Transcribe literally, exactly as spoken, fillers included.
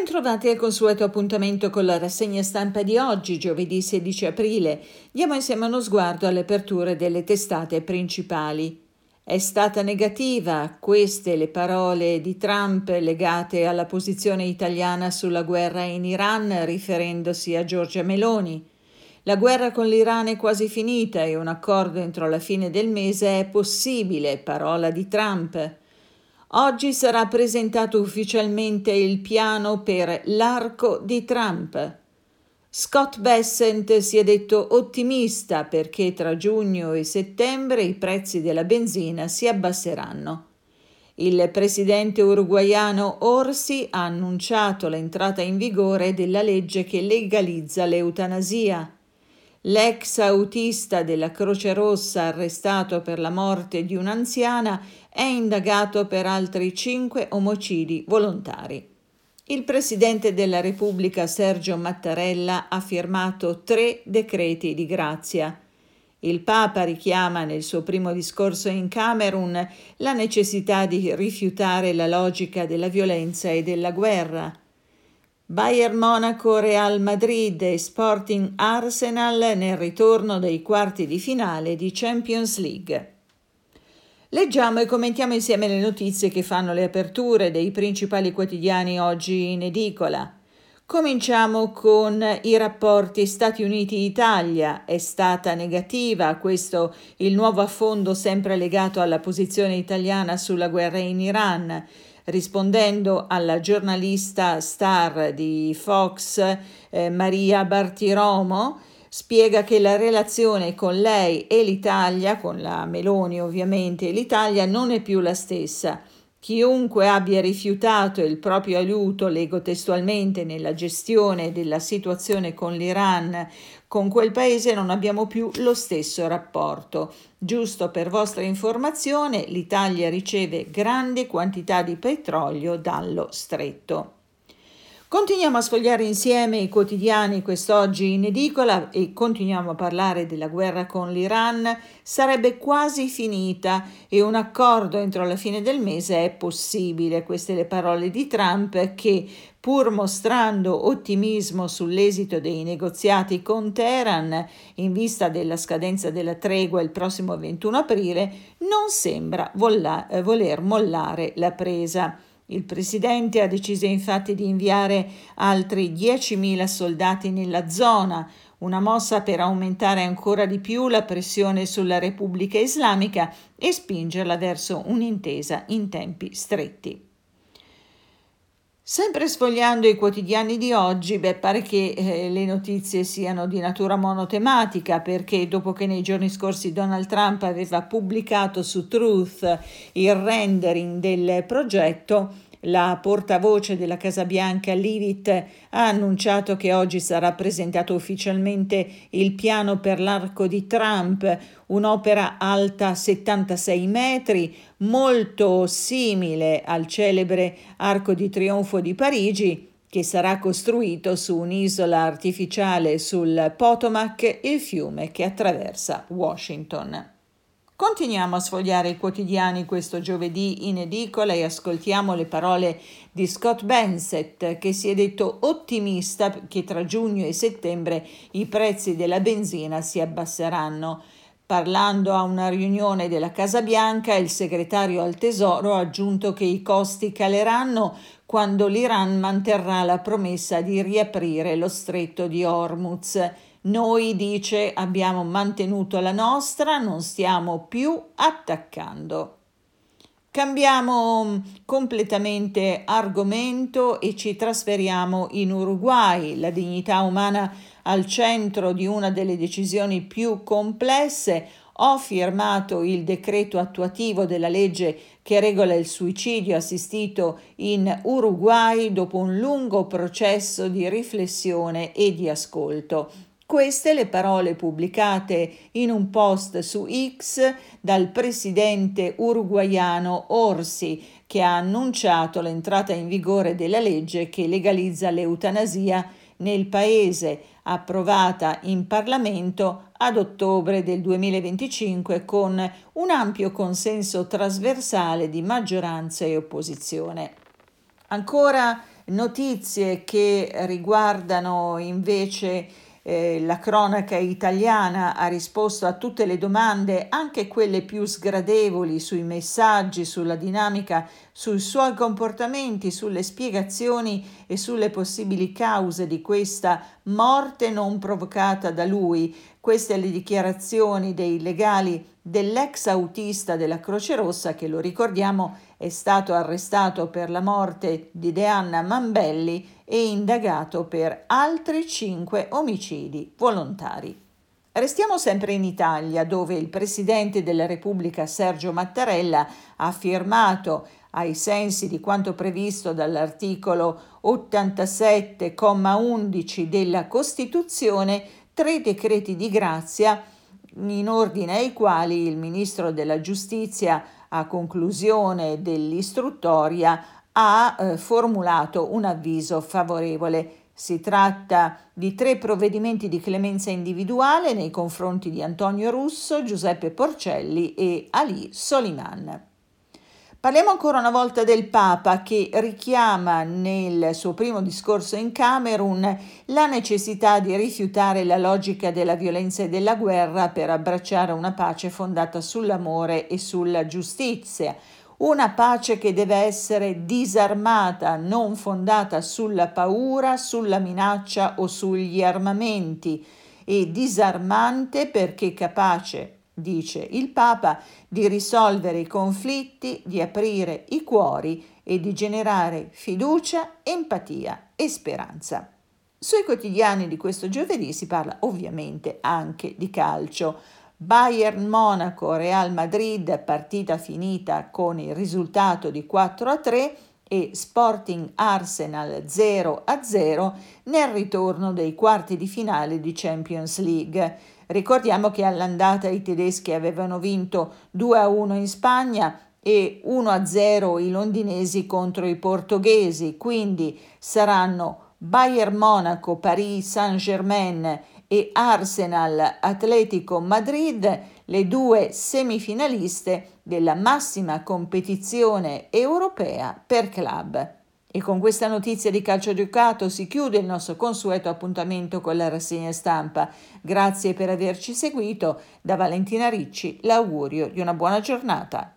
Bentrovati al consueto appuntamento con la rassegna stampa di oggi, giovedì sedici aprile. Diamo insieme uno sguardo alle aperture delle testate principali. È stata negativa, queste le parole di Trump legate alla posizione italiana sulla guerra in Iran, riferendosi a Giorgia Meloni. La guerra con l'Iran è quasi finita e un accordo entro la fine del mese è possibile, parola di Trump. Oggi sarà presentato ufficialmente il piano per l'arco di Trump. Scott Bessent si è detto ottimista perché tra giugno e settembre i prezzi della benzina si abbasseranno. Il presidente uruguaiano Orsi ha annunciato l'entrata in vigore della legge che legalizza l'eutanasia. L'ex autista della Croce Rossa arrestato per la morte di un'anziana è indagato per altri cinque omicidi volontari. Il presidente della Repubblica Sergio Mattarella ha firmato tre decreti di grazia. Il Papa richiama nel suo primo discorso in Camerun la necessità di rifiutare la logica della violenza e della guerra. Bayern Monaco, Real Madrid e Sporting Arsenal nel ritorno dei quarti di finale di Champions League. Leggiamo e commentiamo insieme le notizie che fanno le aperture dei principali quotidiani oggi in edicola. Cominciamo con i rapporti Stati Uniti-Italia. È stata negativa, questo il nuovo affondo sempre legato alla posizione italiana sulla guerra in Iran. Rispondendo alla giornalista star di Fox, eh, Maria Bartiromo, spiega che la relazione con lei e l'Italia, con la Meloni ovviamente, e l'Italia non è più la stessa. Chiunque abbia rifiutato il proprio aiuto, leggo testualmente, nella gestione della situazione con l'Iran, con quel paese non abbiamo più lo stesso rapporto. Giusto per vostra informazione, l'Italia riceve grandi quantità di petrolio dallo stretto. Continuiamo a sfogliare insieme i quotidiani quest'oggi in edicola e continuiamo a parlare della guerra con l'Iran. Sarebbe quasi finita e un accordo entro la fine del mese è possibile. Queste le parole di Trump che, pur mostrando ottimismo sull'esito dei negoziati con Teheran in vista della scadenza della tregua il prossimo ventuno aprile, non sembra vola- voler mollare la presa. Il presidente ha deciso infatti di inviare altri diecimila soldati nella zona, una mossa per aumentare ancora di più la pressione sulla Repubblica Islamica e spingerla verso un'intesa in tempi stretti. Sempre sfogliando i quotidiani di oggi, beh, pare che eh, le notizie siano di natura monotematica, perché dopo che nei giorni scorsi Donald Trump aveva pubblicato su Truth il rendering del progetto, la portavoce della Casa Bianca Leavitt ha annunciato che oggi sarà presentato ufficialmente il piano per l'arco di Trump, un'opera alta settantasei metri, molto simile al celebre Arco di Trionfo di Parigi, che sarà costruito su un'isola artificiale sul Potomac, il fiume che attraversa Washington. Continuiamo a sfogliare i quotidiani questo giovedì in edicola e ascoltiamo le parole di Scott Bessent, che si è detto ottimista che tra giugno e settembre i prezzi della benzina si abbasseranno. Parlando a una riunione della Casa Bianca, il segretario al Tesoro ha aggiunto che i costi caleranno quando l'Iran manterrà la promessa di riaprire lo stretto di Hormuz. Noi, dice, abbiamo mantenuto la nostra, non stiamo più attaccando. Cambiamo completamente argomento e ci trasferiamo in Uruguay, la dignità umana al centro di una delle decisioni più complesse. Ho firmato il decreto attuativo della legge che regola il suicidio assistito in Uruguay dopo un lungo processo di riflessione e di ascolto. Queste le parole pubblicate in un post su X dal presidente uruguaiano Orsi, che ha annunciato l'entrata in vigore della legge che legalizza l'eutanasia nel paese, approvata in Parlamento ad ottobre del duemilaventicinque con un ampio consenso trasversale di maggioranza e opposizione. Ancora Notizie che riguardano invece eh, la cronaca italiana ha risposto a tutte le domande, anche quelle più sgradevoli, sui messaggi, sulla dinamica, sui suoi comportamenti, sulle spiegazioni e sulle possibili cause di questa morte non provocata da lui. Queste le dichiarazioni dei legali dell'ex autista della Croce Rossa che, lo ricordiamo, è stato arrestato per la morte di Deanna Mambelli e indagato per altri cinque omicidi volontari. Restiamo sempre in Italia, dove il Presidente della Repubblica Sergio Mattarella ha firmato, ai sensi di quanto previsto dall'articolo ottantasette comma undici della Costituzione, tre decreti di grazia in ordine ai quali il Ministro della Giustizia, a conclusione dell'istruttoria, ha eh, formulato un avviso favorevole. Si tratta di tre provvedimenti di clemenza individuale nei confronti di Antonio Russo, Giuseppe Porcelli e Ali Soliman. Parliamo ancora una volta del Papa, che richiama nel suo primo discorso in Camerun la necessità di rifiutare la logica della violenza e della guerra per abbracciare una pace fondata sull'amore e sulla giustizia. Una pace che deve essere disarmata, non fondata sulla paura, sulla minaccia o sugli armamenti, e disarmante perché capace, dice il Papa, di risolvere i conflitti, di aprire i cuori e di generare fiducia, empatia e speranza. Sui quotidiani di questo giovedì si parla ovviamente anche di calcio. Bayern Monaco, Real Madrid, partita finita con il risultato di quattro a tre, e Sporting Arsenal zero a zero nel ritorno dei quarti di finale di Champions League. Ricordiamo che all'andata i tedeschi avevano vinto due a uno in Spagna e uno a zero i londinesi contro i portoghesi, quindi saranno Bayern Monaco, Paris Saint-Germain e Arsenal Atletico Madrid le due semifinaliste della massima competizione europea per club. E con questa notizia di calcio giocato si chiude il nostro consueto appuntamento con la rassegna stampa. Grazie per averci seguito. Da Valentina Ricci l'augurio di una buona giornata.